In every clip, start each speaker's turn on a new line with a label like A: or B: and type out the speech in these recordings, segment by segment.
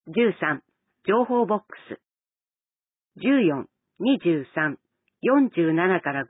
A: 13、情報ボックス。14、23、47から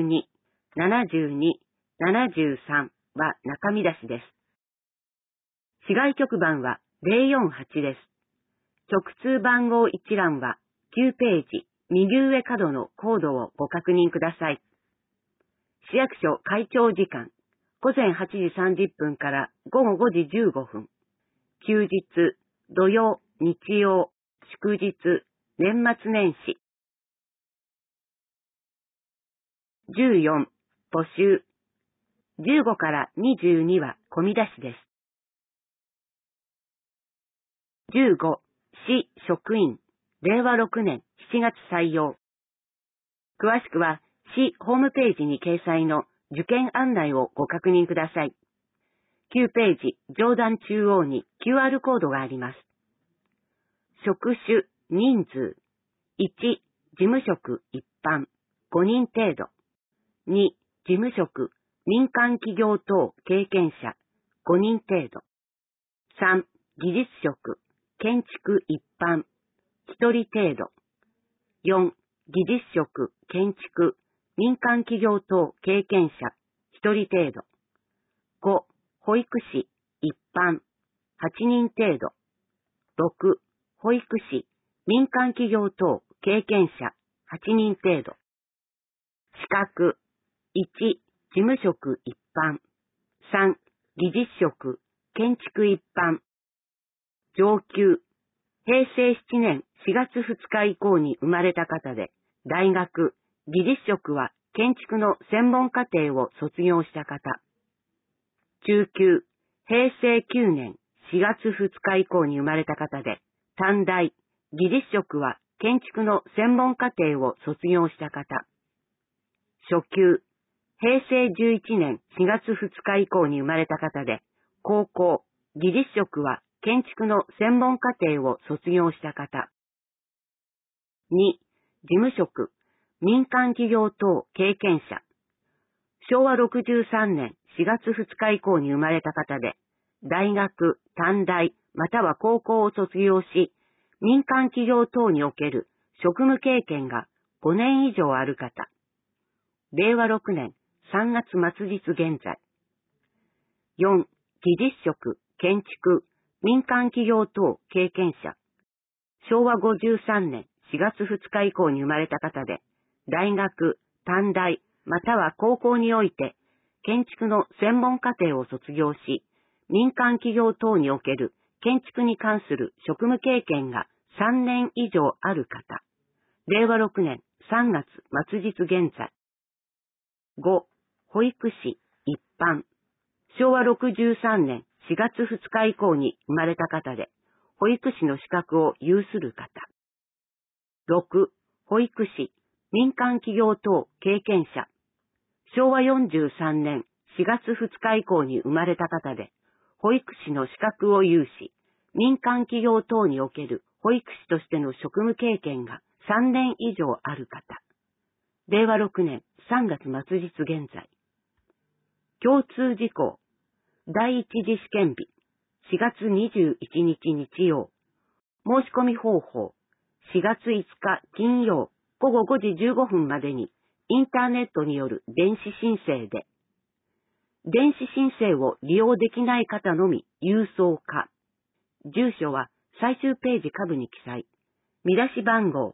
A: 52、72、73は中身出しです。市外局番は048です。直通番号一覧は9ページ右上角のコードをご確認ください。市役所開庁時間、午前8時30分から午後5時15分。休日、土曜、日曜、祝日、年末年始。14、募集。15から22は込み出しです。15、市職員、令和6年7月採用。詳しくは市ホームページに掲載の受験案内をご確認ください。9ページ上段中央に QR コードがあります。職種、人数。1、事務職一般、5人程度。2、事務職、民間企業等経験者、5人程度。3、技術職、建築一般、1人程度。4、技術職、建築、民間企業等経験者、1人程度。5、保育士、一般、8人程度。6、保育士、民間企業等経験者、8人程度。資格、1、事務職一般。3、技術職、建築一般。上級、平成7年4月2日以降に生まれた方で、大学、技術職は建築の専門課程を卒業した方。中級、平成9年4月2日以降に生まれた方で、短大、技術職は建築の専門課程を卒業した方。初級、平成11年4月2日以降に生まれた方で、高校、技術職は建築の専門課程を卒業した方。2、事務職、民間企業等経験者。昭和63年4月2日以降に生まれた方で、大学、短大、または高校を卒業し、民間企業等における職務経験が5年以上ある方。令和6年3月末日現在。4、技術職、建築、民間企業等経験者。昭和53年4月2日以降に生まれた方で、大学、短大、または高校において、建築の専門課程を卒業し、民間企業等における建築に関する職務経験が3年以上ある方。令和6年3月末日現在。5、保育士、一般。昭和63年4月2日以降に生まれた方で、保育士の資格を有する方。6、保育士、民間企業等経験者。昭和43年4月2日以降に生まれた方で、保育士の資格を有し、民間企業等における保育士としての職務経験が3年以上ある方。令和6年3月末日現在。共通事項。第一次試験日。4月21日日曜。申し込み方法。4月5日金曜午後5時15分までにインターネットによる電子申請で。電子申請を利用できない方のみ郵送か。住所は最終ページ下部に記載。見出し番号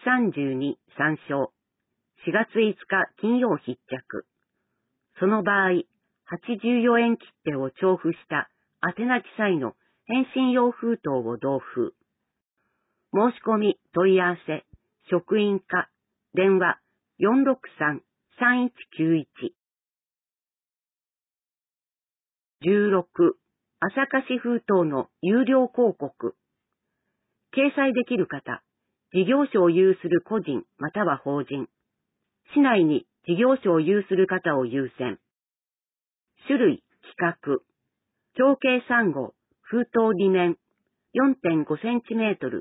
A: 132参照。4月5日金曜必着。その場合、84円切手を調布した宛名記載の返信用封筒を同封。申し込み問い合わせ、職員課、電話463-3191。16、朝霞市封筒の有料広告。掲載できる方、事業所を有する個人または法人。市内に事業所を有する方を優先。種類、規格。長径3号、封筒裏面 4.5cm ×10cm。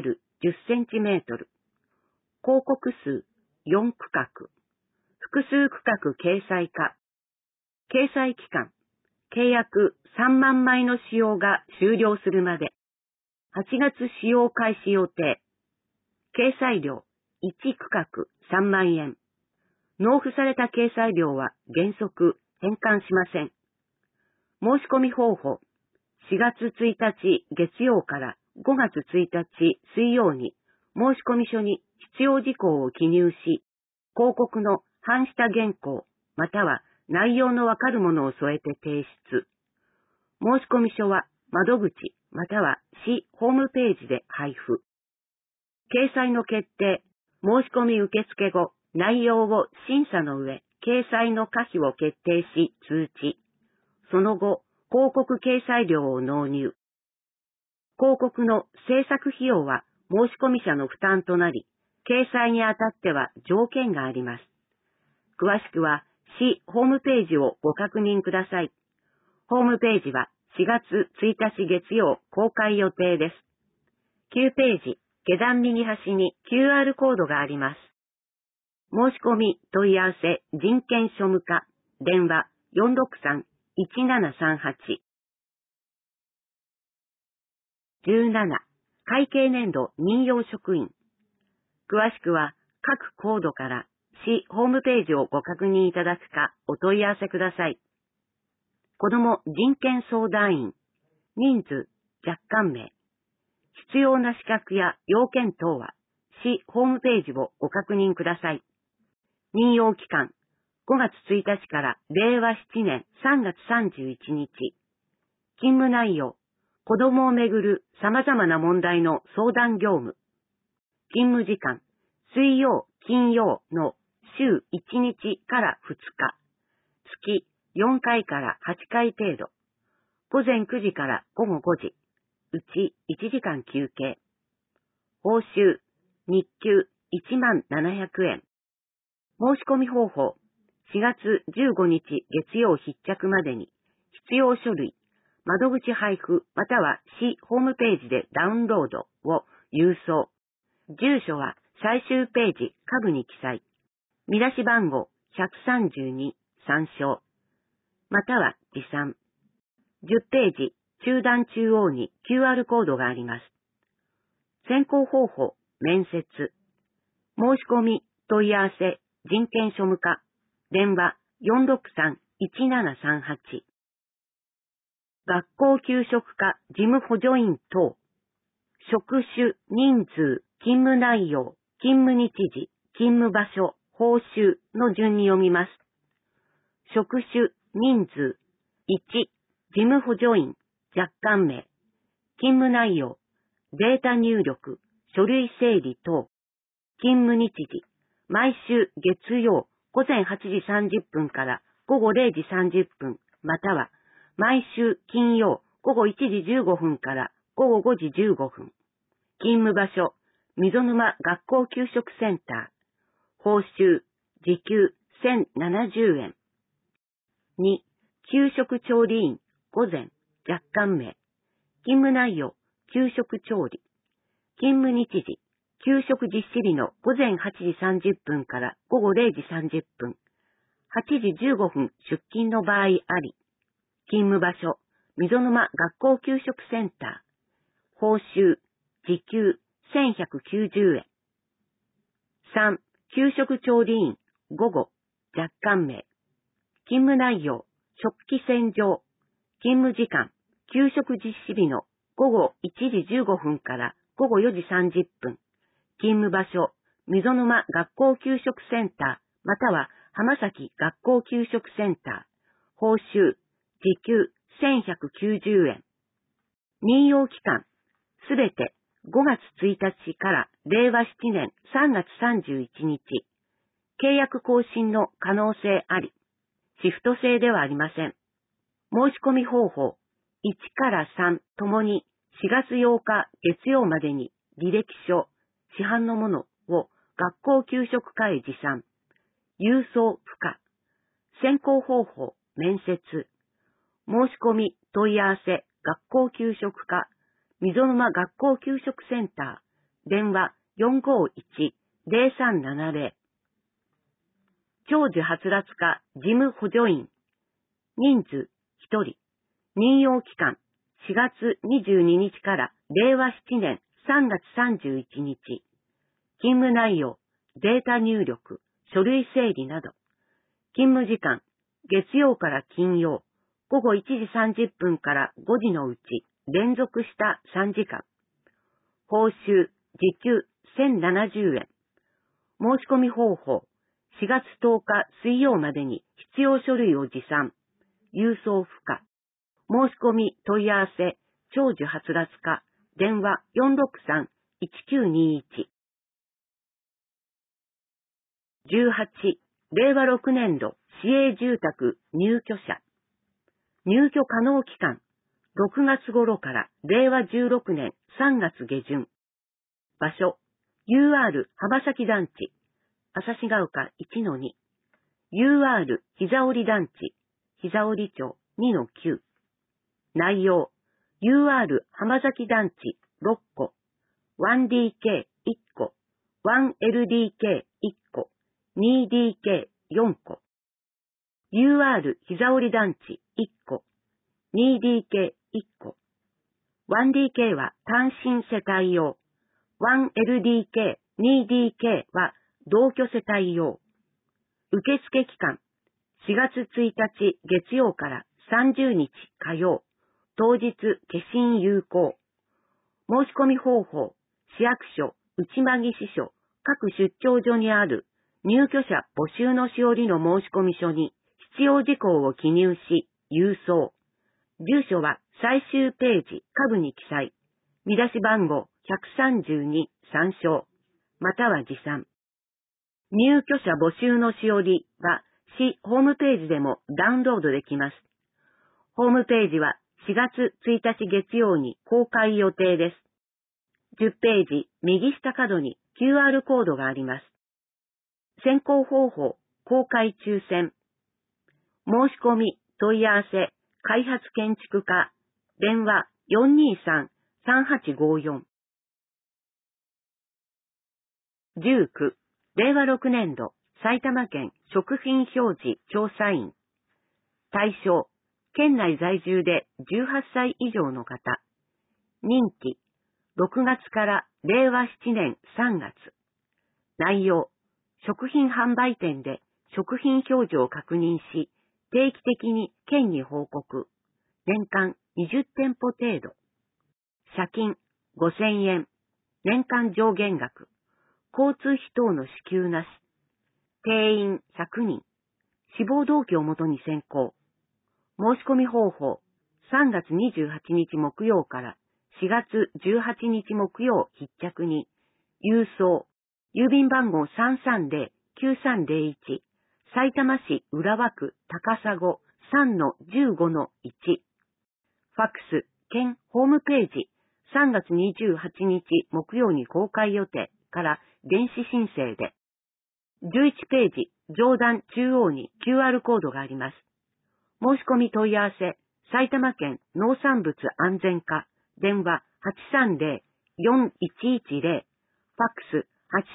A: 広告数4区画。複数区画掲載か。掲載期間。契約3万枚の使用が終了するまで。 8月使用開始予定。掲載料1区画3万円。納付された掲載料は原則返還しません。申し込み方法。4月1日月曜から5月1日水曜に申込書に必要事項を記入し、広告の版下原稿または内容のわかるものを添えて提出。申込書は窓口または市ホームページで配布。掲載の決定。申し込み受付後、内容を審査の上、掲載の可否を決定し通知。その後、広告掲載料を納入。広告の制作費用は申込者の負担となり、掲載にあたっては条件があります。詳しくは市ホームページをご確認ください。ホームページは4月1日月曜公開予定です。9ページ、下段右端に QR コードがあります。申し込み、問い合わせ、人権庶務課、電話 463-1738。17、会計年度任用職員。詳しくは各コードから市ホームページをご確認いただくかお問い合わせください。子ども人権相談員、人数、若干名、必要な資格や要件等は市ホームページをご確認ください。任用期間、5月1日から令和7年3月31日。勤務内容、子どもをめぐる様々な問題の相談業務。勤務時間、水曜、金曜の週1日から2日。月4回から8回程度。午前9時から午後5時。うち1時間休憩。報酬、日給17,700円。申し込み方法、4月15日月曜必着までに、必要書類、窓口配布または市ホームページでダウンロードを郵送。住所は最終ページ下部に記載。見出し番号132参照。または持参。10ページ中段中央に QR コードがあります。選考方法、面接。申し込み、問い合わせ、人権庶務課。電話463-1738。学校給食課事務補助員等。職種、人数、勤務内容、勤務日時、勤務場所、報酬の順に読みます。職種、人数。1、事務補助員、若干名。勤務内容、データ入力、書類整理等。勤務日時、毎週月曜午前8時30分から午後0時30分、または毎週金曜午後1時15分から午後5時15分。勤務場所、溝沼学校給食センター。報酬、時給1,070円。2、給食調理員、午前、若干名。勤務内容、給食調理。勤務日時、給食実施日の午前8時30分から午後0時30分。8時15分出勤の場合あり。勤務場所、溝沼学校給食センター。報酬、時給1,190円。3、給食調理員、午後、若干名。勤務内容、食器洗浄。勤務時間、給食実施日の午後1時15分から午後4時30分。勤務場所、溝沼学校給食センター、または浜崎学校給食センター。報酬、時給1,190円。任用期間、すべて5月1日から令和7年3月31日。契約更新の可能性あり。シフト制ではありません。申し込み方法、1から3ともに4月8日月曜までに履歴書、市販のものを学校給食課へ持参。郵送不可。選考方法、面接。申し込み、問い合わせ、学校給食課、溝沼学校給食センター。電話451-0370。長寿はつらつ課事務補助員。人数1人。任用期間 4月22日から令和7年3月31日。勤務内容、データ入力、書類整理など。勤務時間、月曜から金曜、午後1時30分から5時のうち、連続した3時間。報酬、時給1070円。申し込み方法、4月10日水曜までに必要書類を持参。郵送不可。申し込み問い合わせ、長寿はつらつ課、電話463-1921。18、令和6年度市営住宅入居者。入居可能期間、6月頃から令和16年3月下旬。場所、UR 浜崎団地、旭ヶ丘 1-2。UR 膝折団地、膝折町 2-9。内容、UR 浜崎団地6個、1DK1 個、1LDK1 個、2DK4 個。UR 膝折団地1個、2DK1 個。1DK は単身世帯用。1LDK、2DK は同居世帯用。受付期間、4月1日月曜から30日火曜、当日消印有効。申し込み方法、市役所、内間木支所、各出張所にある入居者募集のしおりの申込書に必要事項を記入し、郵送。住所は最終ページ下部に記載。見出し番号132参照。または持参。入居者募集のしおりは市ホームページでもダウンロードできます。ホームページは4月1日月曜に公開予定です。10ページ右下角に QR コードがあります。選考方法、公開抽選。申し込み、問い合わせ、開発建築課、電話423-3854。19、令和6年度、埼玉県食品表示調査員。対象、県内在住で18歳以上の方。任期、6月から令和7年3月。内容、食品販売店で食品表示を確認し、定期的に県に報告。年間20店舗程度。謝金5000円。年間上限額。交通費等の支給なし。定員100人。志望動機をもとに選考。申し込み方法。3月28日木曜から4月18日木曜必着に。郵送。郵便番号330-9301。さいたま市浦和区高砂 3-15-1。ファックス、県ホームページ、3月28日木曜に公開予定から電子申請で。11ページ、上段中央に QR コードがあります。申し込み問い合わせ、埼玉県農産物安全課、電話830-4110、ファックス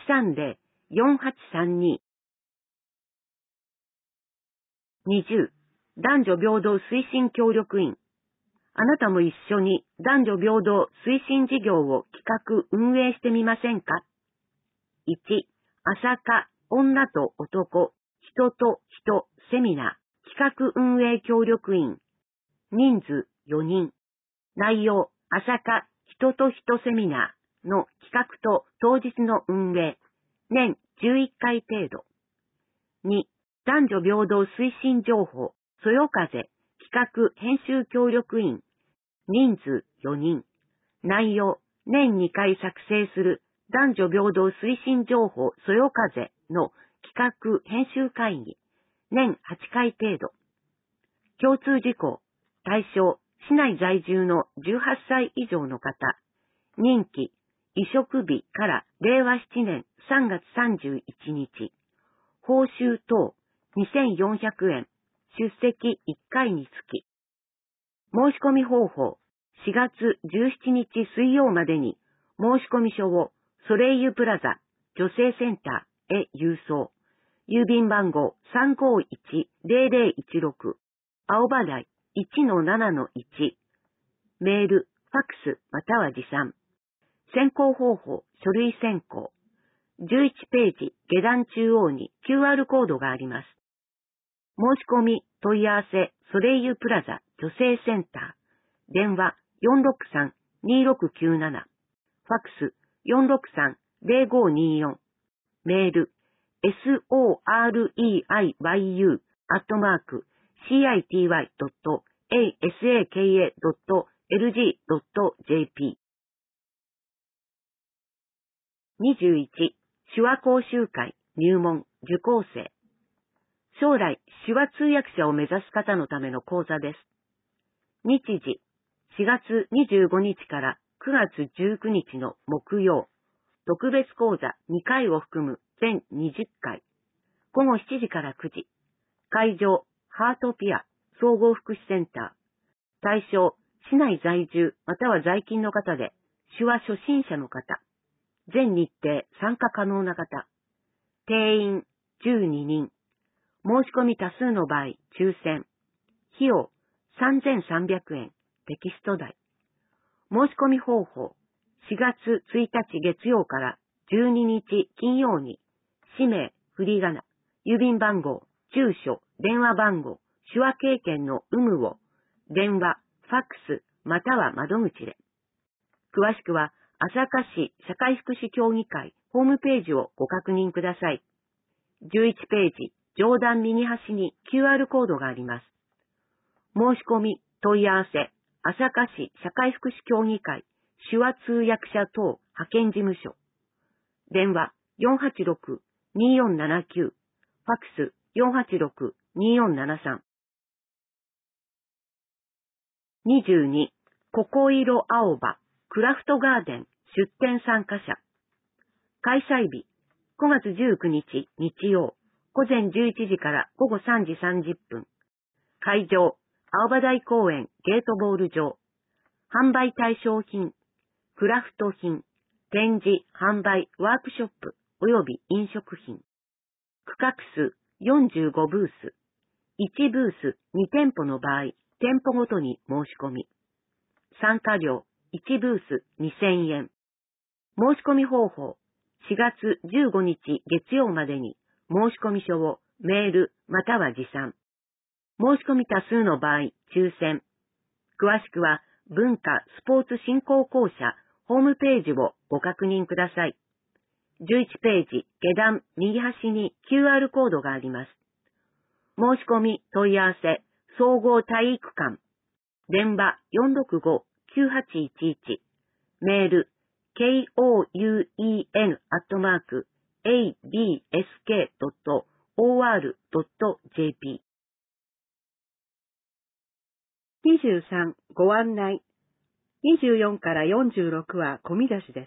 A: 830-4832。20、男女平等推進協力員。あなたも一緒に男女平等推進事業を企画運営してみませんか？ 1、朝霞、女と男、人と人セミナー企画運営協力員。人数4人。内容、朝霞、人と人セミナーの企画と当日の運営。年11回程度。2、男女平等推進情報、そよ風、企画編集協力員。人数4人。内容、年2回作成する男女平等推進情報そよ風の企画編集会議。年8回程度。共通事項、対象、市内在住の18歳以上の方。任期、移植日から令和7年3月31日。報酬等、2400円。出席1回につき。申し込み方法、4月17日水曜までに申込書をソレイユプラザ女性センターへ郵送。郵便番号351-0016、青葉台 1-7-1。 メール、ファックス、または持参。選考方法、書類選考。11ページ、下段中央に QR コードがあります。申し込み、問い合わせ、ソレイユプラザ、女性センター。電話、463-2697。ファックス、463-0524。メール、soreiy.city.asaka.lg.jp。 21. 手話講習会入門受講生。将来手話通訳者を目指す方のための講座です。日時、4月25日から9月19日の木曜。特別講座2回を含む全20回。午後7時から9時。会場、ハートピア総合福祉センター。対象、市内在住または在勤の方で、手話初心者の方。全日程参加可能な方。定員12人。申し込み多数の場合、抽選。費用3300円、テキスト代。申し込み方法。4月1日月曜から12日金曜に、氏名、振り仮名、郵便番号、住所、電話番号、手話経験の有無を、電話、ファックス、または窓口で。詳しくは、朝霞市社会福祉協議会ホームページをご確認ください。11ページ、上段右端に QR コードがあります。申し込み、問い合わせ、朝霞市社会福祉協議会手話通訳者等派遣事務所。電話486-2479。ファックス486-2473。22. ここいろ青葉クラフトガーデン出展参加者。開催日5月19日日曜午前11時から午後3時30分。会場青葉台公園ゲートボール場。販売対象品クラフト品、展示、販売、ワークショップ、及び飲食品。区画数45ブース。1ブース2店舗の場合、店舗ごとに申し込み。参加料1ブース2000円。申し込み方法。4月15日月曜までに申し込み書をメールまたは持参。申し込み多数の場合、抽選。詳しくは文化スポーツ振興公社ホームページをご確認ください。11ページ下段右端に QR コードがあります。申し込み問い合わせ総合体育館。電話465-9811。メールkouen@absk.or.jp。 23. ご案内。24から46は込み出しです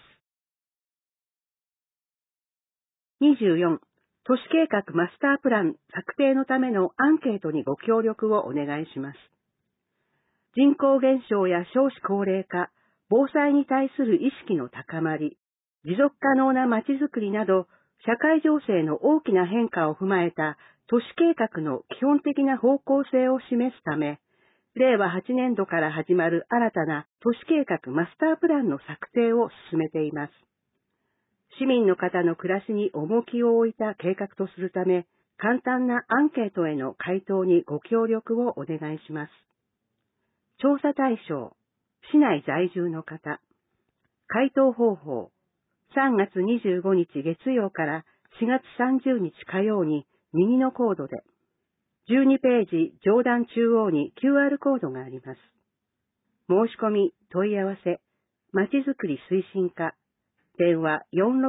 A: 。24. 都市計画マスタープラン策定のためのアンケートにご協力をお願いします。人口減少や少子高齢化、防災に対する意識の高まり、持続可能なまちづくりなど、社会情勢の大きな変化を踏まえた都市計画の基本的な方向性を示すため、令和8年度から始まる新たな都市計画マスタープランの策定を進めています。市民の方の暮らしに重きを置いた計画とするため、簡単なアンケートへの回答にご協力をお願いします。調査対象、市内在住の方。回答方法、3月25日月曜から4月30日火曜に右のコードで、12ページ上段中央に QR コードがあります。申し込み、問い合わせ、まちづくり推進課、電話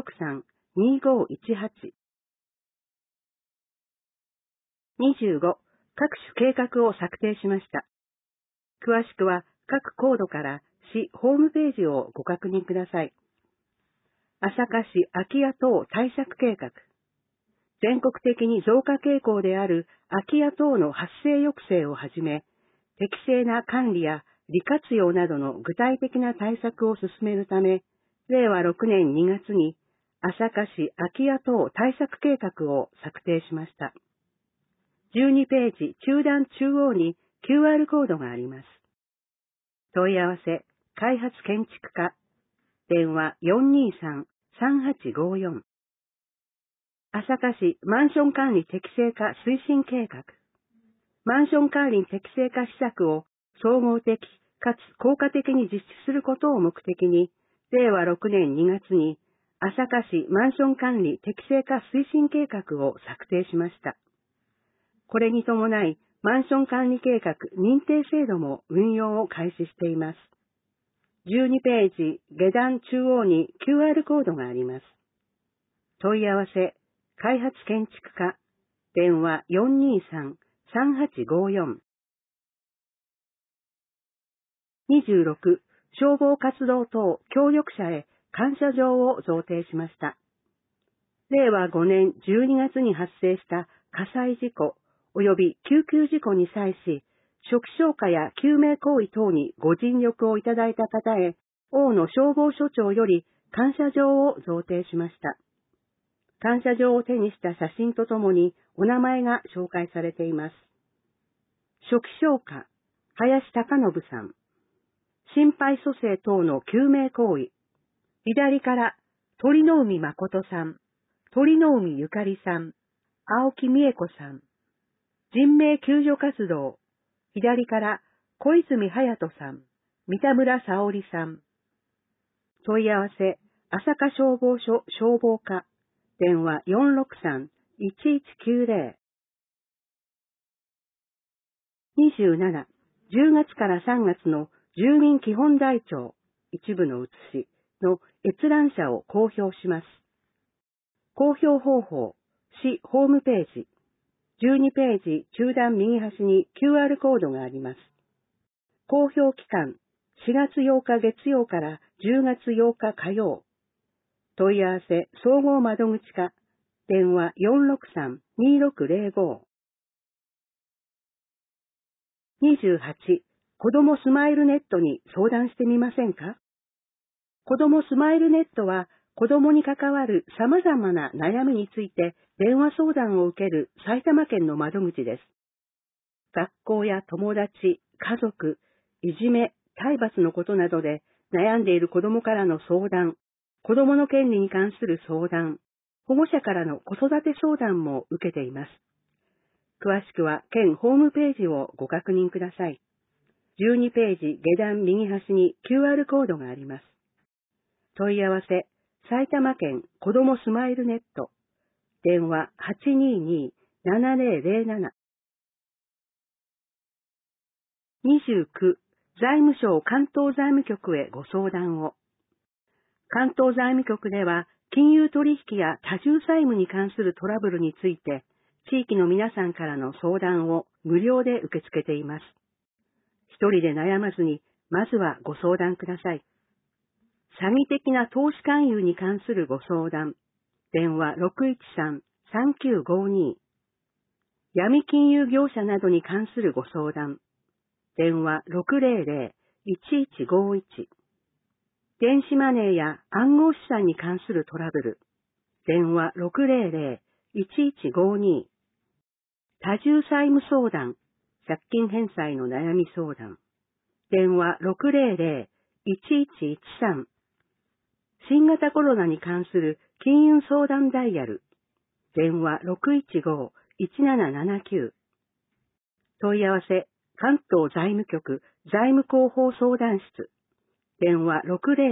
A: 463-2518。25、各種計画を策定しました。詳しくは各コードから市ホームページをご確認ください。朝霞市空き家等対策計画。全国的に増加傾向である空き家等の発生抑制をはじめ、適正な管理や利活用などの具体的な対策を進めるため、令和6年2月に朝霞市空き家等対策計画を策定しました。12ページ中段中央に QR コードがあります。
B: 問い合わせ、開発建築課、電話423-3854。朝霞市マンション管理適正化推進計画。マンション管理適正化施策を総合的かつ効果的に実施することを目的に、令和6年2月に朝霞市マンション管理適正化推進計画を策定しました。これに伴い、マンション管理計画認定制度も運用を開始しています。12ページ下段中央に QR コードがあります。問い合わせ、開発建築課、電話423-3854。26、消防活動等協力者へ感謝状を贈呈しました。令和5年12月に発生した火災事故及び救急事故に際し、初期消火や救命行為等にご尽力をいただいた方へ、大野消防署長より感謝状を贈呈しました。感謝状を手にした写真とともにお名前が紹介されています。初期消火、林貴信さん。心肺蘇生等の救命行為。左から鳥の海誠さん、鳥の海ゆかりさん、青木美恵子さん。人命救助活動。左から小泉隼人さん、三田村沙織さん。問い合わせ、朝霞消防署消防課。電話463-1190。27、10月から3月の住民基本台帳、一部の写しの閲覧者を公表します。公表方法、市ホームページ。12ページ中段右端に QR コードがあります。公表期間、4月8日月曜から10月8日火曜。問い合わせ、総合窓口課、電話463-2605。28、子どもスマイルネットに相談してみませんか？子どもスマイルネットは、子どもに関わる様々な悩みについて電話相談を受ける埼玉県の窓口です。学校や友達、家族、いじめ、体罰のことなどで悩んでいる子どもからの相談、子どもの権利に関する相談、保護者からの子育て相談も受けています。詳しくは県ホームページをご確認ください。12ページ下段右端に QR コードがあります。問い合わせ、埼玉県子どもスマイルネット、電話822-7007。29、財務省関東財務局へご相談を。関東財務局では、金融取引や多重債務に関するトラブルについて、地域の皆さんからの相談を無料で受け付けています。一人で悩まずに、まずはご相談ください。詐欺的な投資勧誘に関するご相談。電話613-3952。闇金融業者などに関するご相談。電話600-1151。電子マネーや暗号資産に関するトラブル。電話600-1152。多重債務相談。借金返済の悩み相談。電話600-1113。新型コロナに関する金融相談ダイヤル。電話615-1779。問い合わせ、関東財務局財務広報相談室。電話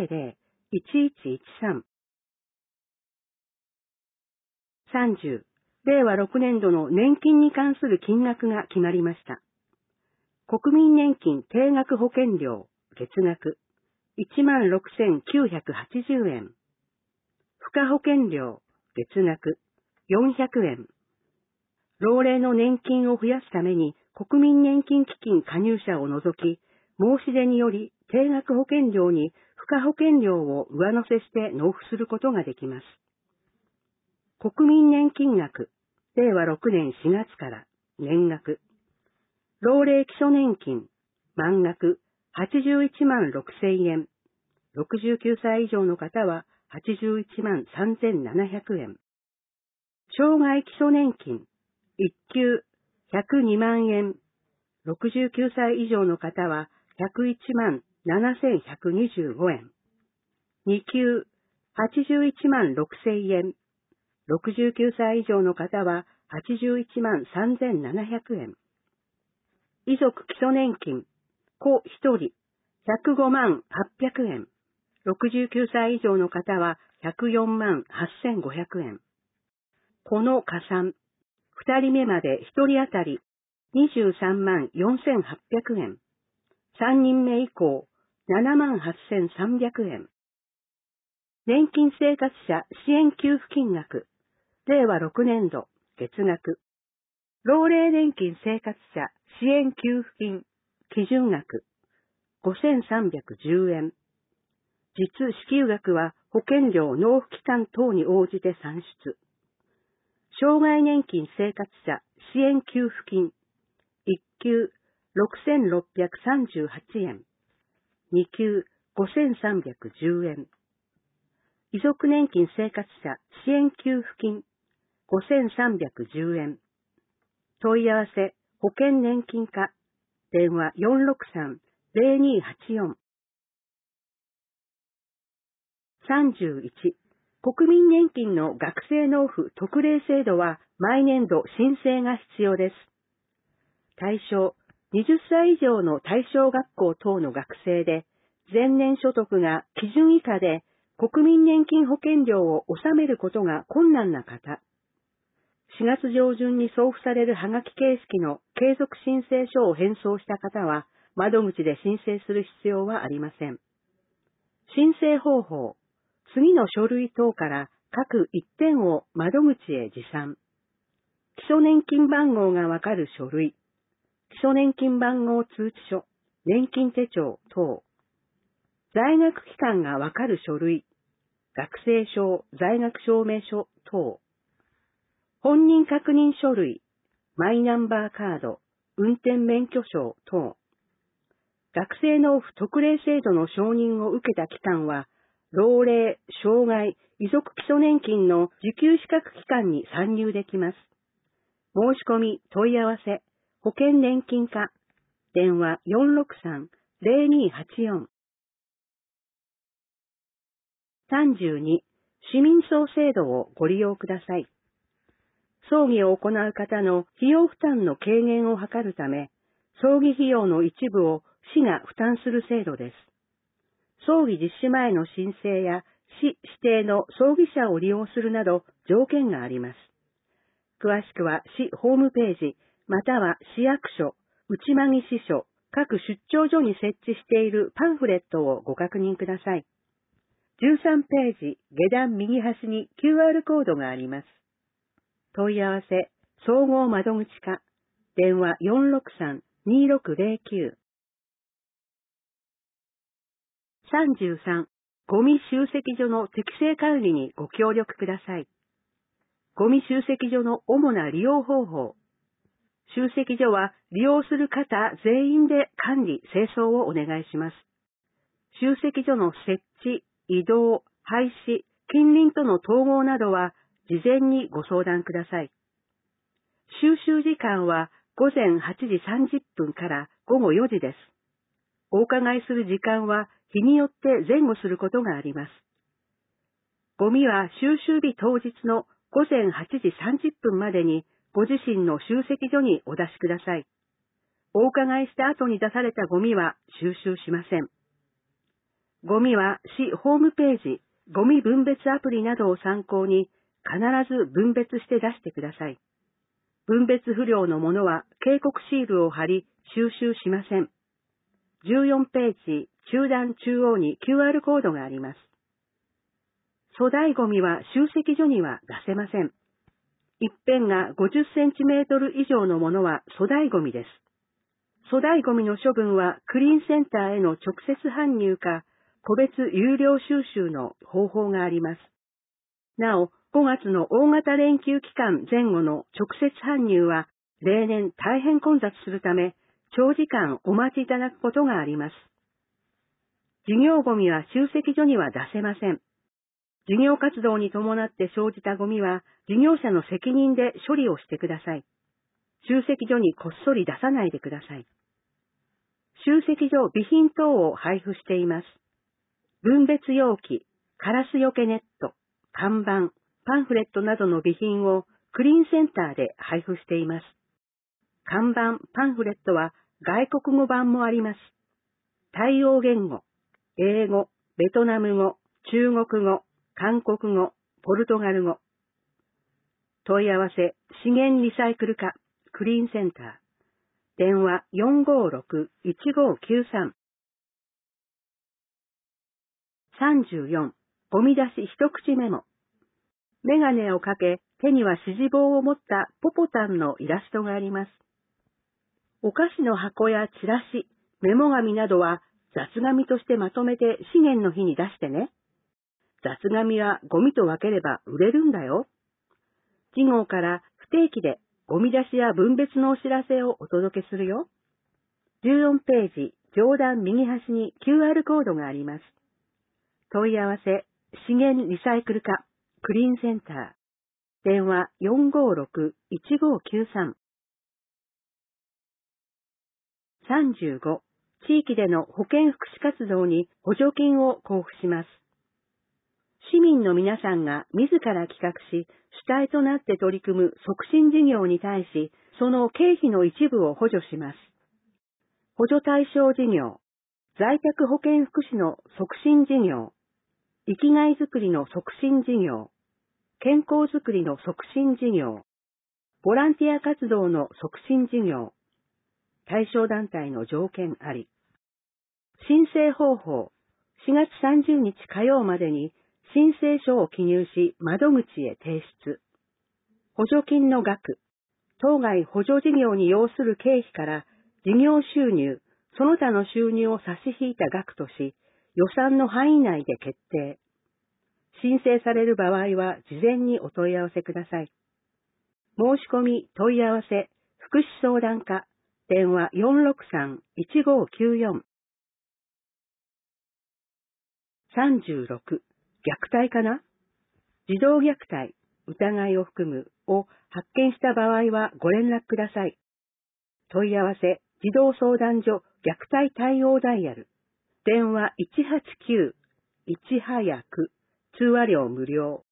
B: 600-1113。30、令和6年度の年金に関する金額が決まりました。国民年金定額保険料、月額、16,980円。付加保険料、月額、400円。老齢の年金を増やすために国民年金基金加入者を除き、申し出により定額保険料に付加保険料を上乗せして納付することができます。国民年金額、令和6年4月から年額。老齢基礎年金、満額81万6000円。69歳以上の方は81万3700円。障害基礎年金、1級102万円。69歳以上の方は101万 7125円。2級81万6000円。69歳以上の方は81万3700円。遺族基礎年金、子1人105万800円。69歳以上の方は104万8500円。この加算、2人目まで1人当たり23万4800円。3人目以降7万8300円。年金生活者支援給付金額、令和6年度月額。老齢年金生活者支援給付金基準額5310円。実支給額は保険料納付期間等に応じて算出。障害年金生活者支援給付金1級6638円。2級5310円。遺族年金生活者支援給付金5310円。問い合わせ保険年金課電話463-0284。31、国民年金の学生納付特例制度は毎年度申請が必要です。対象、20歳以上の対象学校等の学生で、前年所得が基準以下で国民年金保険料を納めることが困難な方。4月上旬に送付されるはがき形式の継続申請書を返送した方は、窓口で申請する必要はありません。申請方法、次の書類等から各1点を窓口へ持参。基礎年金番号がわかる書類、基礎年金番号通知書、年金手帳等。在学期間がわかる書類、学生証、在学証明書等。本人確認書類、マイナンバーカード、運転免許証等。学生納付特例制度の承認を受けた期間は、老齢、障害、遺族基礎年金の受給資格期間に参入できます。申し込み、問い合わせ、保険年金課、電話463-0284。32、市民葬制度をご利用ください。葬儀を行う方の費用負担の軽減を図るため、葬儀費用の一部を市が負担する制度です。葬儀実施前の申請や市指定の葬儀社を利用するなど条件があります。詳しくは市ホームページ、または市役所、内間木支所、各出張所に設置しているパンフレットをご確認ください。13ページ、下段右端に QR コードがあります。問い合わせ、総合窓口課、電話463-2609。33、ゴミ集積所の適正管理にご協力ください。ゴミ集積所の主な利用方法。集積所は利用する方全員で管理・清掃をお願いします。集積所の設置、移動、廃止、近隣との統合などは事前にご相談ください。収集時間は午前8時30分から午後4時です。お伺いする時間は日によって前後することがあります。ゴミは収集日当日の午前8時30分までにご自身の集積所にお出しください。お伺いした後に出されたゴミは収集しません。ゴミは市ホームページ、ゴミ分別アプリなどを参考に必ず分別して出してください。分別不良のものは警告シールを貼り収集しません。14ページ中段中央に QR コードがあります。粗大ゴミは集積所には出せません。一辺が50センチメートル以上のものは粗大ゴミです。粗大ゴミの処分はクリーンセンターへの直接搬入か個別有料収集の方法があります。なお、5月の大型連休期間前後の直接搬入は例年大変混雑するため長時間お待ちいただくことがあります。事業ゴミは集積所には出せません。事業活動に伴って生じたゴミは事業者の責任で処理をしてください。集積所にこっそり出さないでください。 集積所備品等を配布しています。分別容器、カラスよけネット、看板、パンフレットなどの備品をクリーンセンターで配布しています。看板、パンフレットは外国語版もあります。対応言語、英語、ベトナム語、中国語、韓国語、ポルトガル語。問い合わせ、資源リサイクル課、クリーンセンター。電話456-1593。34、ゴミ出し一口メモ。メガネをかけ、手には指示棒を持ったポポタンのイラストがあります。お菓子の箱やチラシ、メモ紙などは雑紙としてまとめて資源の日に出してね。雑紙はゴミと分ければ売れるんだよ。次号から不定期でゴミ出しや分別のお知らせをお届けするよ。14ページ上段右端に QR コードがあります。問い合わせ、資源リサイクル課、クリーンセンター。電話456-1593。35、地域での保健福祉活動に補助金を交付します。市民の皆さんが自ら企画し、主体となって取り組む促進事業に対し、その経費の一部を補助します。補助対象事業、在宅保健福祉の促進事業、生きがいづくりの促進事業、健康づくりの促進事業、ボランティア活動の促進事業、対象団体の条件あり。申請方法、4月30日火曜までに申請書を記入し窓口へ提出。補助金の額、当該補助事業に要する経費から事業収入、その他の収入を差し引いた額とし、予算の範囲内で決定。申請される場合は事前にお問い合わせください。申し込み問い合わせ、福祉相談課、電話463-1594。36、虐待かな？児童虐待、疑いを含むを発見した場合はご連絡ください。問い合わせ、児童相談所虐待対応ダイヤル。電話189、いち早く、通話料無料。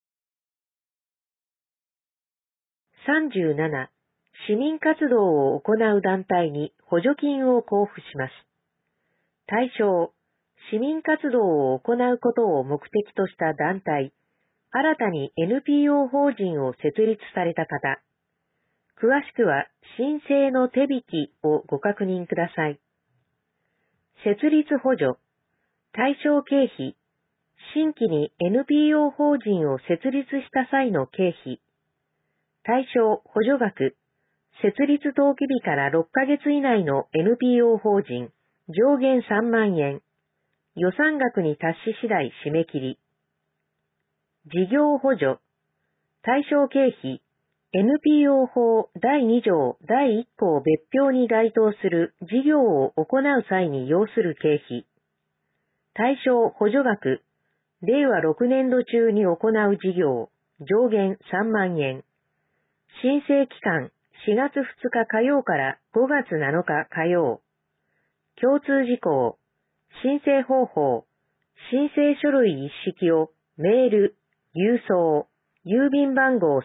C: 37、市民活動を行う団体に補助金を交付します。対象、市民活動を行うことを目的とした団体、新たに NPO 法人を設立された方、詳しくは申請の手引きをご確認ください。設立補助、対象経費、新規に NPO 法人を設立した際の経費、対象補助額、設立登記日から6ヶ月以内の NPO 法人、上限3万円、予算額に達し次第締め切り。事業補助、対象経費、NPO 法第2条第1項別表に該当する事業を行う際に要する経費。対象補助額、令和6年度中に行う事業、上限3万円。申請期間、4月2日火曜から5月7日火曜。共通事項、申請方法、申請書類一式をメール、郵送、郵便番号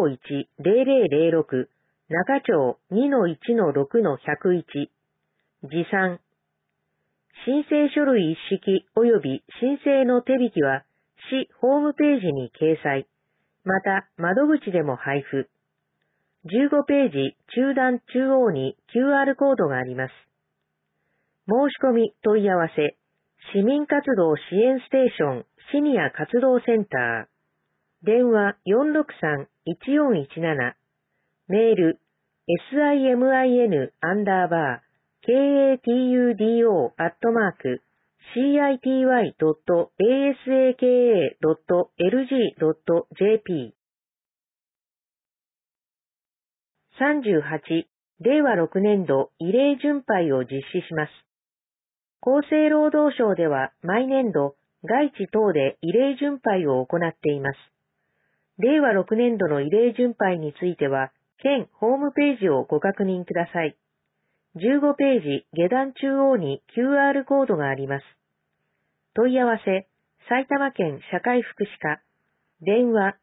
C: 351-0006、中町 2-1-6-101、持参。申請書類一式及び申請の手引きは市ホームページに掲載、また窓口でも配布。15ページ中段中央に QR コードがあります。申し込み問い合わせ、市民活動支援ステーションシニア活動センター。電話463-1417。メール、simin-katudy.city.asaka.lg.jp。38、令和6年度慰霊巡拝を実施します。厚生労働省では毎年度、外地等で慰霊巡拝を行っています。令和6年度の慰霊巡拝については、県ホームページをご確認ください。 15ページ下段中央に QR コードがあります。問い合わせ、埼玉県社会福祉課、電話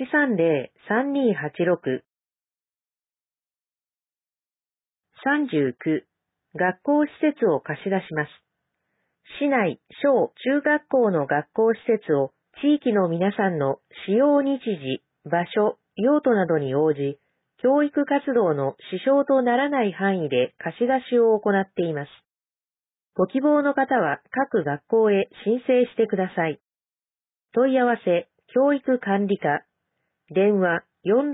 C: 830-3286。39、学校施設を貸し出します。市内小中学校の学校施設を地域の皆さんの使用日時、場所、用途などに応じ、教育活動の支障とならない範囲で貸し出しを行っています。ご希望の方は各学校へ申請してください。問い合わせ、教育管理課、電話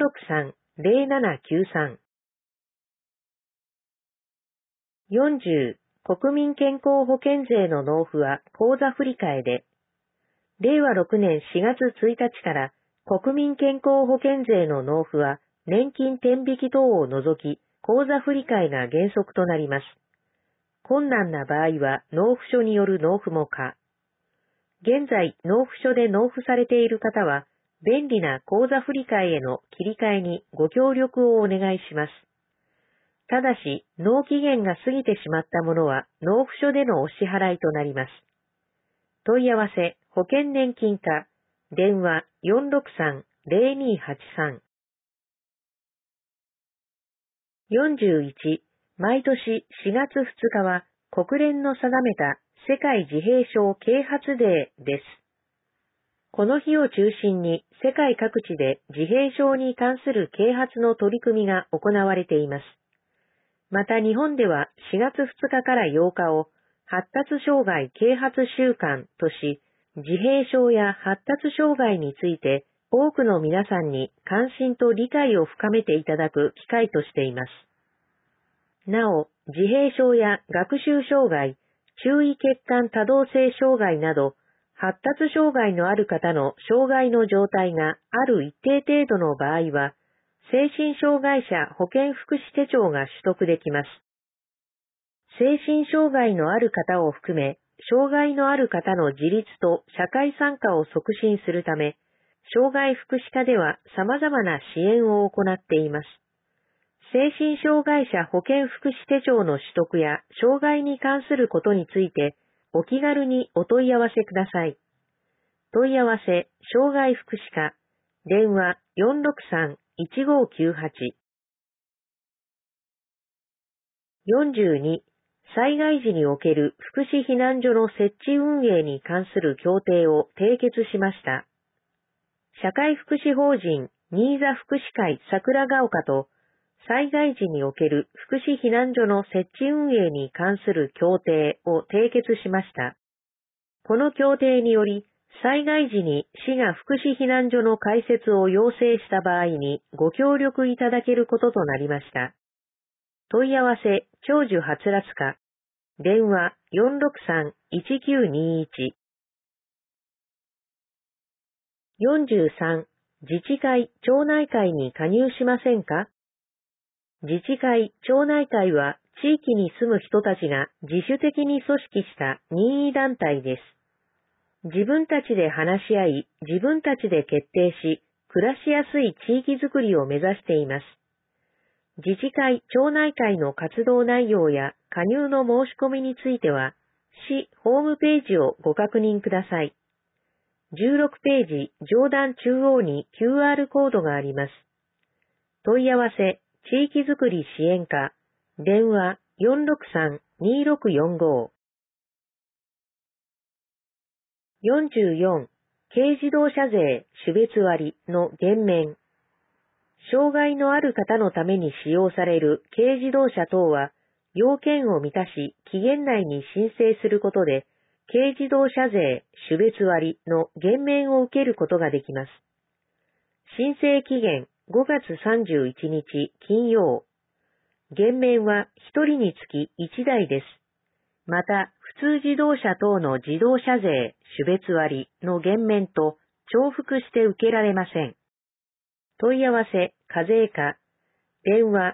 C: 463-0793。40、国民健康保険税の納付は口座振替で、令和6年4月1日から国民健康保険税の納付は年金天引き等を除き口座振替が原則となります。困難な場合は納付書による納付も可。現在納付書で納付されている方は便利な口座振替への切り替えにご協力をお願いします。ただし、納期限が過ぎてしまったものは納付書でのお支払いとなります。問い合わせ、保険年金課、電話 463-0283。41、毎年4月2日は国連の定めた世界自閉症啓発デーです。この日を中心に世界各地で自閉症に関する啓発の取り組みが行われています。また日本では4月2日から8日を発達障害啓発週間とし、自閉症や発達障害について多くの皆さんに関心と理解を深めていただく機会としています。なお、自閉症や学習障害、注意欠陥多動性障害など、発達障害のある方の障害の状態がある一定程度の場合は、精神障害者保健福祉手帳が取得できます。精神障害のある方を含め、障害のある方の自立と社会参加を促進するため、障害福祉課では様々な支援を行っています。精神障害者保健福祉手帳の取得や障害に関することについて、お気軽にお問い合わせください。問い合わせ、障害福祉課、電話 463-1598。42、災害時における福祉避難所の設置運営に関する協定を締結しました。社会福祉法人新座福祉会桜ヶ丘と災害時における福祉避難所の設置運営に関する協定を締結しました。この協定により、災害時に市が福祉避難所の開設を要請した場合にご協力いただけることとなりました。問い合わせ、長寿はつらつ課、電話 463-1921。43、自治会・町内会に加入しませんか？自治会・町内会は地域に住む人たちが自主的に組織した任意団体です。自分たちで話し合い、自分たちで決定し、暮らしやすい地域づくりを目指しています。自治会・町内会の活動内容や加入の申し込みについては、市ホームページをご確認ください。16ページ上段中央に QR コードがあります。問い合わせ、地域づくり支援課、電話 463-2645。44、軽自動車税種別割の減免。障害のある方のために使用される軽自動車等は、要件を満たし期限内に申請することで、軽自動車税種別割の減免を受けることができます。申請期限5月31日金曜。減免は1人につき1台です。また、普通自動車等の自動車税種別割の減免と重複して受けられません。問い合わせ、課税課、電話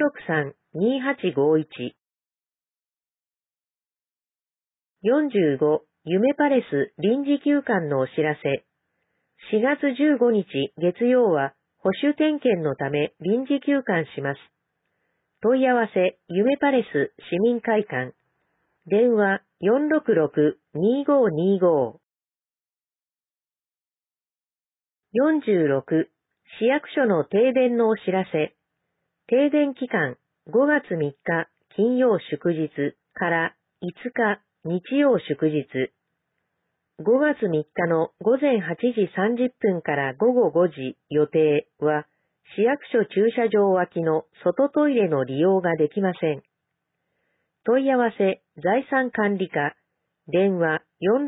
C: 463-2851。45、夢パレス臨時休館のお知らせ。4月15日月曜は保守点検のため臨時休館します。 問い合わせ、夢パレス市民会館。電話466-2525。46、市役所の停電のお知らせ。停電期間5月3日金曜祝日から5日日曜祝日。5月3日の午前8時30分から午後5時予定は、市役所駐車場脇の外トイレの利用ができません。問い合わせ、財産管理課、電話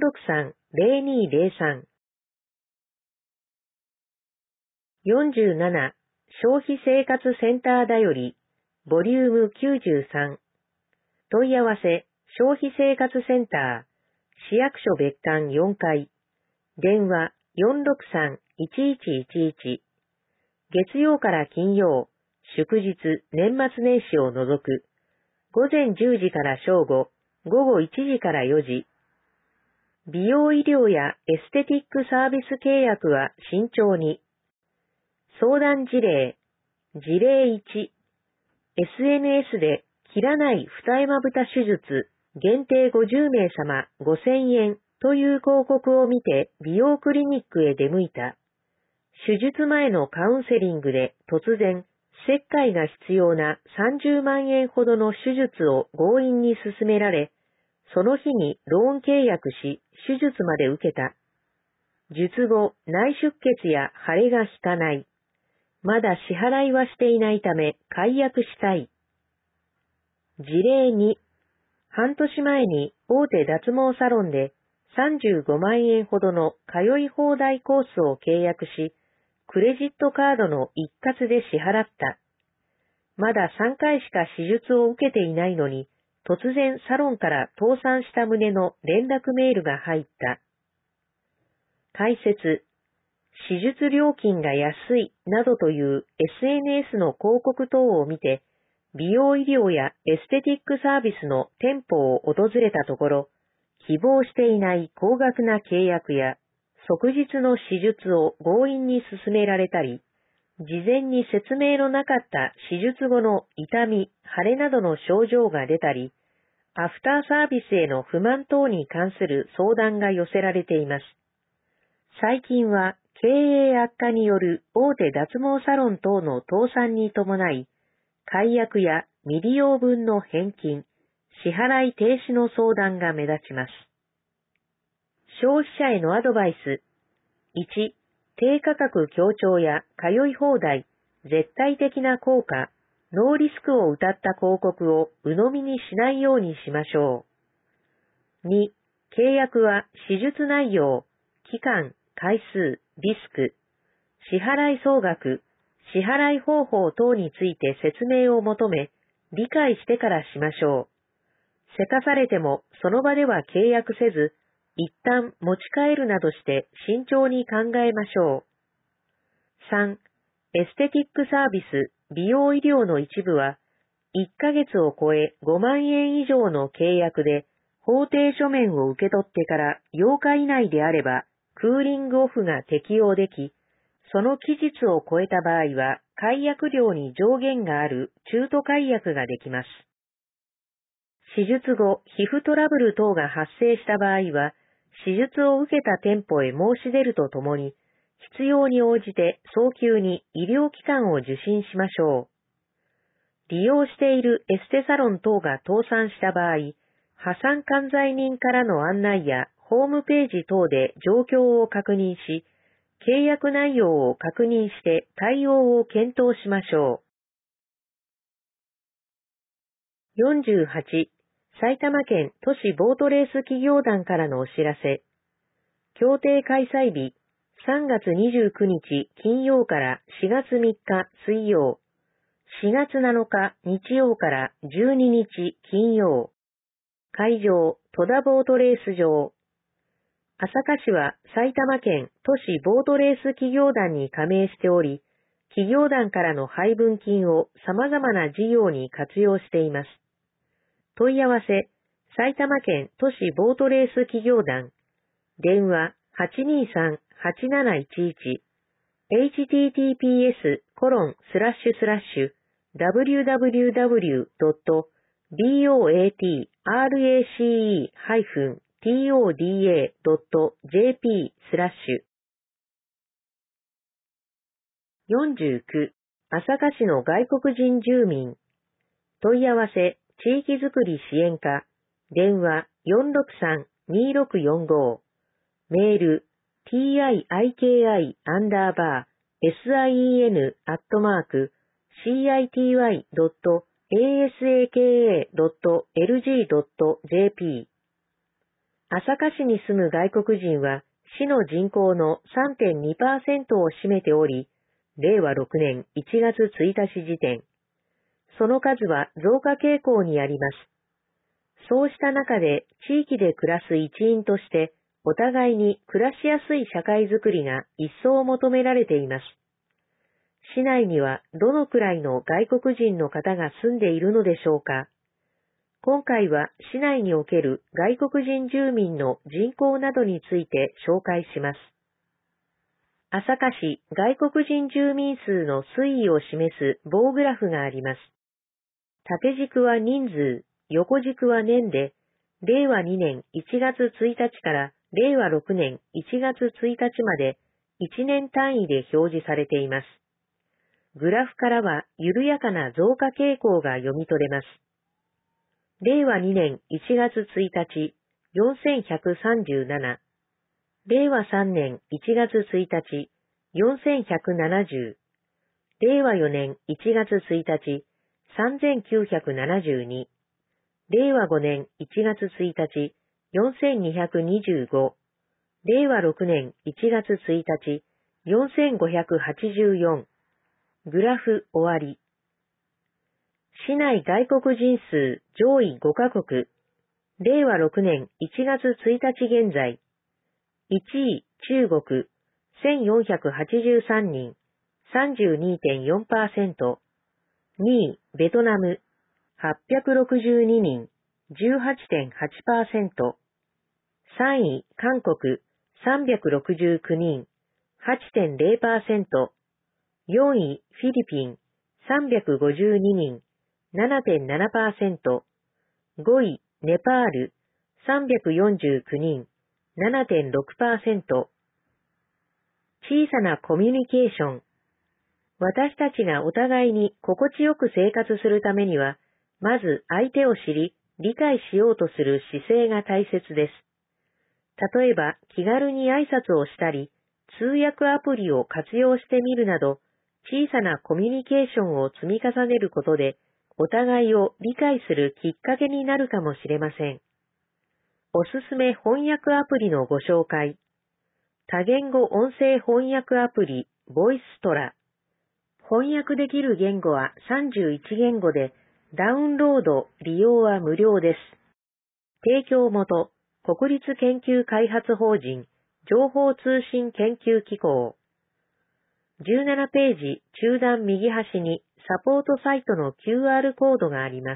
C: 463-0203。47、消費生活センターだより、ボリューム93。問い合わせ、消費生活センター、市役所別館4階、電話463-1111。月曜から金曜、祝日、年末年始を除く、午前10時から正午、午後1時から4時。美容医療やエステティックサービス契約は慎重に。相談事例、事例1、SNS で切らない二重まぶた手術、限定50名様5000円という広告を見て美容クリニックへ出向いた。手術前のカウンセリングで突然、切開が必要な30万円ほどの手術を強引に勧められ、その日にローン契約し、手術まで受けた。術後、内出血や腫れが引かない。まだ支払いはしていないため、解約したい。事例2、半年前に大手脱毛サロンで35万円ほどの通い放題コースを契約し、クレジットカードの一括で支払った。まだ3回しか手術を受けていないのに、突然サロンから倒産した旨の連絡メールが入った。解説、手術料金が安いなどという SNS の広告等を見て、美容医療やエステティックサービスの店舗を訪れたところ、希望していない高額な契約や、即日の手術を強引に勧められたり、事前に説明のなかった手術後の痛み、腫れなどの症状が出たり、アフターサービスへの不満等に関する相談が寄せられています。最近は経営悪化による大手脱毛サロン等の倒産に伴い、解約や未利用分の返金、支払い停止の相談が目立ちます。消費者へのアドバイス。1、低価格強調や通い放題、絶対的な効果、ノーリスクを謳った広告を鵜呑みにしないようにしましょう。2、契約は手術内容、期間、回数、リスク、支払い総額、支払い方法等について説明を求め、理解してからしましょう。せかされてもその場では契約せず、一旦持ち帰るなどして慎重に考えましょう。3、エステティックサービス、美容医療の一部は、1ヶ月を超え5万円以上の契約で、法定書面を受け取ってから8日以内であれば、クーリングオフが適用でき、その期日を超えた場合は、解約料に上限がある中途解約ができます。手術後、皮膚トラブル等が発生した場合は、手術を受けた店舗へ申し出るとともに、必要に応じて早急に医療機関を受診しましょう。利用しているエステサロン等が倒産した場合、破産管財人からの案内やホームページ等で状況を確認し、契約内容を確認して対応を検討しましょう。48、埼玉県都市ボートレース企業団からのお知らせ。協定開催日、3月29日金曜から4月3日水曜、4月7日日曜から12日金曜。会場、戸田ボートレース場。朝霞市は埼玉県都市ボートレース企業団に加盟しており、企業団からの配分金を様々な事業に活用しています。問い合わせ、埼玉県都市ボートレース企業団。電話823-8711。https:// www.boatrace-toda.jp/。49、朝霞市の外国人住民。問い合わせ、地域づくり支援課、電話463-2645、メール、tiki-sin@city.asaka.lg.jp。朝霞市に住む外国人は、市の人口の 3.2% を占めており、令和6年1月1日時点、その数は増加傾向にあります。そうした中で地域で暮らす一員として、お互いに暮らしやすい社会づくりが一層求められています。市内にはどのくらいの外国人の方が住んでいるのでしょうか。今回は市内における外国人住民の人口などについて紹介します。朝霞市外国人住民数の推移を示す棒グラフがあります。縦軸は人数、横軸は年で、令和2年1月1日から令和6年1月1日まで1年単位で表示されています。グラフからは緩やかな増加傾向が読み取れます。令和2年1月1日、4137。令和3年1月1日、4170。令和4年1月1日、3972。令和5年1月1日、4225。令和6年1月1日、4584。グラフ終わり。市内外国人数上位5カ国。令和6年1月1日現在。1位中国1483人 32.4%。2位ベトナム862人 18.8%。3位韓国369人 8.0%。4位フィリピン352人 7.7%。5位ネパール349人 7.6%。小さなコミュニケーション。私たちがお互いに心地よく生活するためには、まず相手を知り、理解しようとする姿勢が大切です。例えば、気軽に挨拶をしたり、通訳アプリを活用してみるなど、小さなコミュニケーションを積み重ねることで、お互いを理解するきっかけになるかもしれません。おすすめ翻訳アプリのご紹介。多言語音声翻訳アプリ、ボイストラ。翻訳できる言語は31言語で、ダウンロード、利用は無料です。提供元、国立研究開発法人、情報通信研究機構。17ページ中段右端にサポートサイトの QR コードがあります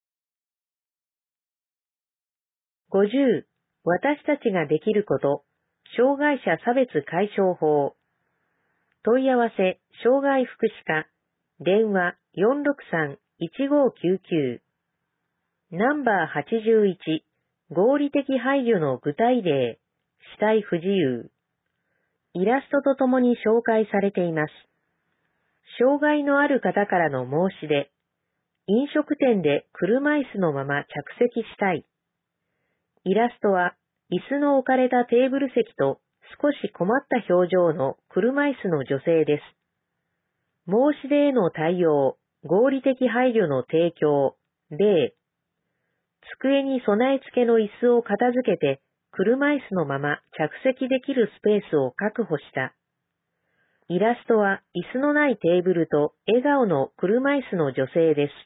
C: 。50、私たちができること、障害者差別解消法。問い合わせ、障害福祉課、電話463-1599。ナンバー81、合理的配慮の具体例、視体不自由。イラストとともに紹介されています。障害のある方からの申し出。飲食店で車椅子のまま着席したい。イラストは、椅子の置かれたテーブル席と少し困った表情の車椅子の女性です。申し出への対応、合理的配慮の提供、例。机に備え付けの椅子を片付けて、車椅子のまま着席できるスペースを確保した。イラストは椅子のないテーブルと笑顔の車椅子の女性です。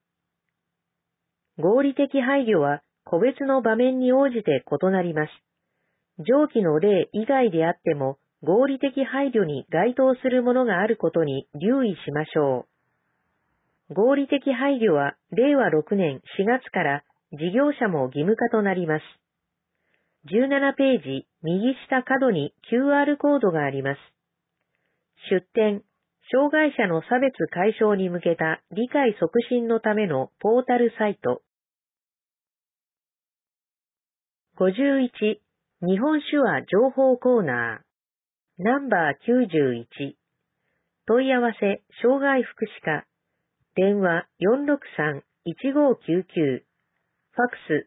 C: 合理的配慮は個別の場面に応じて異なります。上記の例以外であっても合理的配慮に該当するものがあることに留意しましょう。合理的配慮は令和6年4月から事業者も義務化となります。17ページ右下角に QR コードがあります。出店、 障害者の差別解消に向けた理解促進のためのポータルサイト。51、日本手話情報コーナー。ナンバー91。問い合わせ、障害福祉課。電話463-1599。ファクス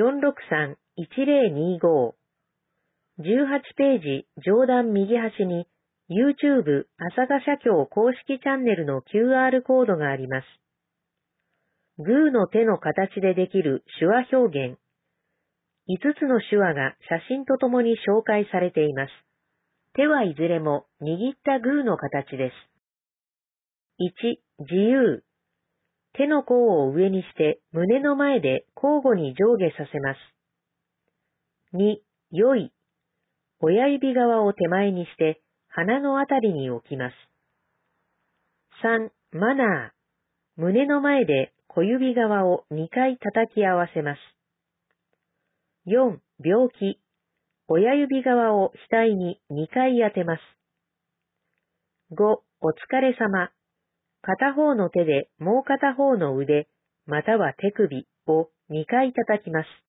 C: 463-1025。18ページ上段右端に YouTube 朝霞社協公式チャンネルの QR コードがあります。グーの手の形でできる手話表現。5つの手話が写真とともに紹介されています。手はいずれも握ったグーの形です。1、自由。手の甲を上にして胸の前で交互に上下させます。2、良い。親指側を手前にして鼻のあたりに置きます。3、マナー。胸の前で小指側を2回叩き合わせます。4、病気。親指側を額に2回当てます。5、お疲れ様。片方の手でもう片方の腕、または手首を2回叩きます。